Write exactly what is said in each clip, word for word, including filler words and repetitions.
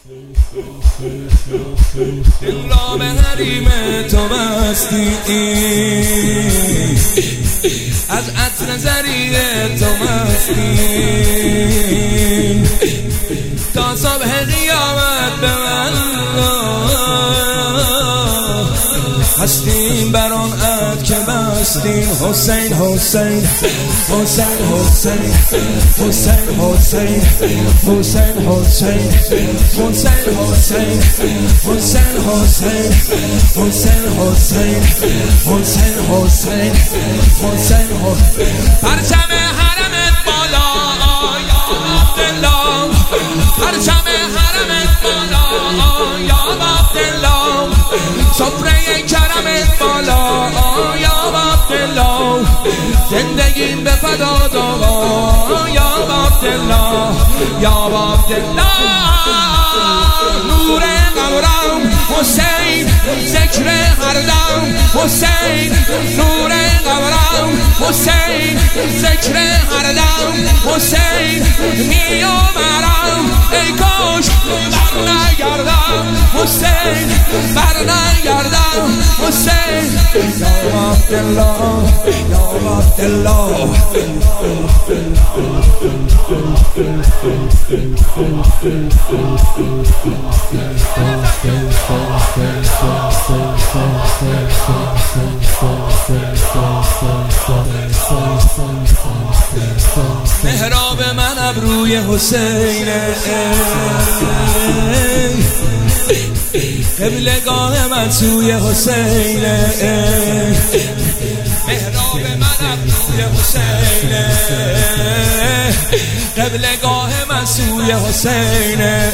این را به حریم تو بستی، از عطر زریع تو مستی، تا صبح قیامت به هستیم بر آن عهد که بستیم. حسین حسین حسین حسین حسین حسین حسین حسین حسین حسین حسین حسین حسین حسین حسین حسین حسین پرچم حرمت بالا یا عبدالله، پرچم حرمت بالا یا عبدالله، سفره کرمت بالا یا عبدالله، زندگیم به فدا داغا یا عبدالله، یا عبدالله. نور قبرم حسین، ذکر هر دم حسین، نور قبرم حسین، ذکر هر دم حسین، می آورم ای کاش بر نگردم حسین، بر نگردم حسین، یا عبدالله یا عبدالله. محراب من ابروی حسینه، قبلگاه من سوی حسینه، محراب من ابروی حسینه، قبلگاه من سوی حسینه،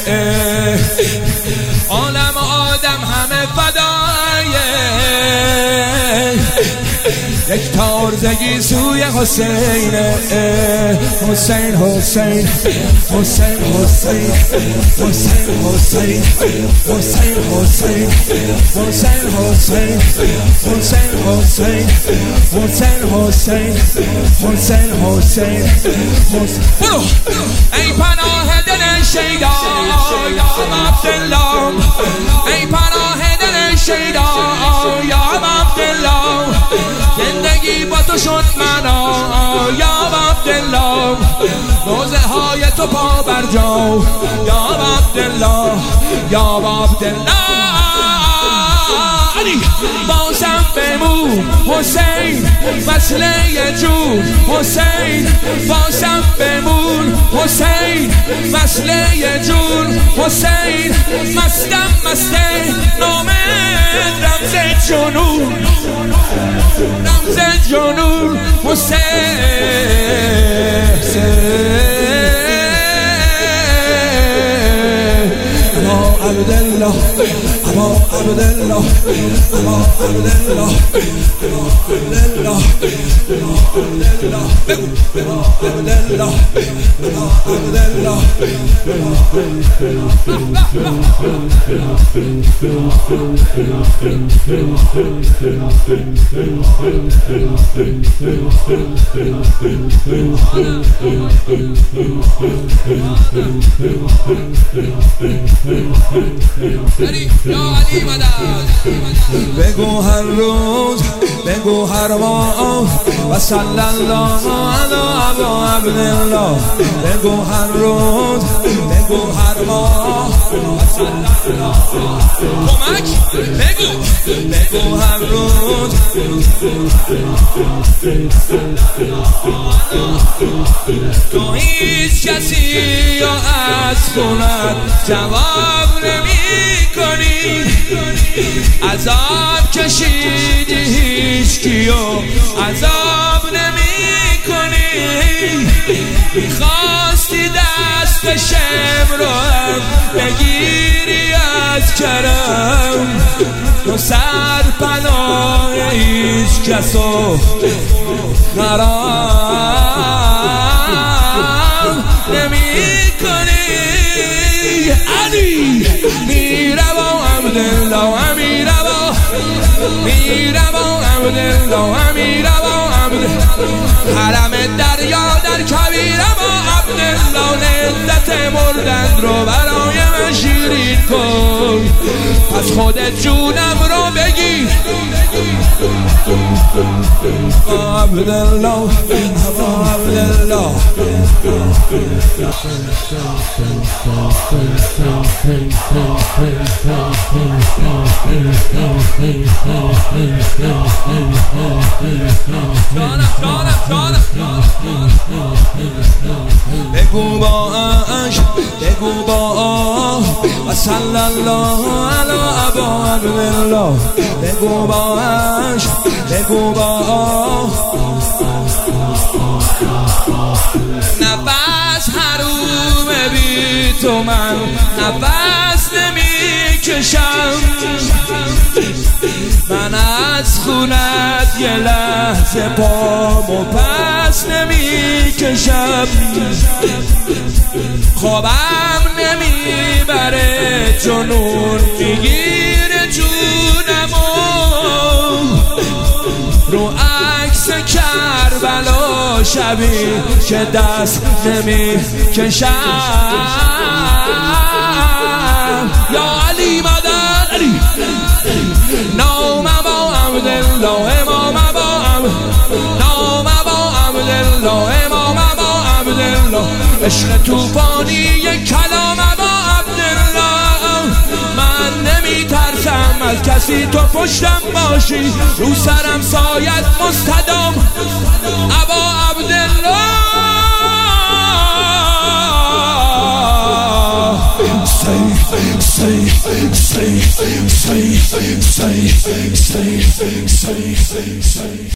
عالم آدم همه فدایه، یک تارزگی سوی حسینه، حسین حسین حسین حسین حسین حسین حسین حسین حسین حسین حسین حسین حسین حسین حسین حسین. برو ای پناه دل شیدا یا عبدالله، ای پناه دل شیدا یا عبدالله، زندگی با تو شد منا یا عبدالله، روزه های تو پا بر جا یا عبدالله، یا عبدالله. علی بازم بمون حسین، مسئله جون حسین، بازم بمون حسین، مسئله جون حسین، مستم مسته نامه رمز جنون، رمز جنون حسین. ابا عبدالله ابا عبدالله ابا عبدالله ابا عبدالله بگو ابا عبدالله ابا عبدالله. بگو هر روز بگو هر ماه و صلی الله علی عبدالله، بگو هر روز بگو هر ماه و صلی الله کمک بگو بگو هر روز تو هیچ کسی یا از خونت جواب نمی کنی، عذاب کشیدی هیچ کیو عذاب نمی کنی، میخواستی دست شمرم بگیری از کرم، تو سر پناه هیچ کسو خراب نمی کنی. علی میرم عبدالله امیرم میرم عبدالله امیرم حرم دریا در کبیرم عبدالله، لذت مردن رو برای من شیرین کن، پس خودت جونم رو بگیر. عبدالله عبدالله بگو با عشق، بگو با آه و صلی الله علی ابا عبدالله. بگو با عشق، بگو با آه، نفس حروم بی تو من نفس نمی کشم. من از خونت یه لحظه پامو پس نمی کشم. خوابم نمیبره، جنون میگیره جونمو. رو عکس کربلا شبی که دست نمی کشم. یا علی مدد علی، نام با عبدالله، امام با نام با عبدالله، امام با عبدالله. عشق توفانی کلام با عبدالله. من نمی ترسم از کسی، تو پشتم باشی، رو سرم سایت مستدام ابا عبدالله. Say, say, say, say, say, say, say, say, say, say.